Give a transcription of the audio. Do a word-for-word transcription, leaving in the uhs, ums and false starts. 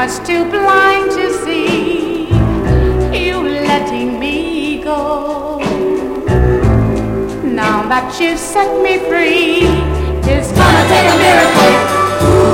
was too blind to see you letting me go. Now that you've set me free, it's gonna take a miracle.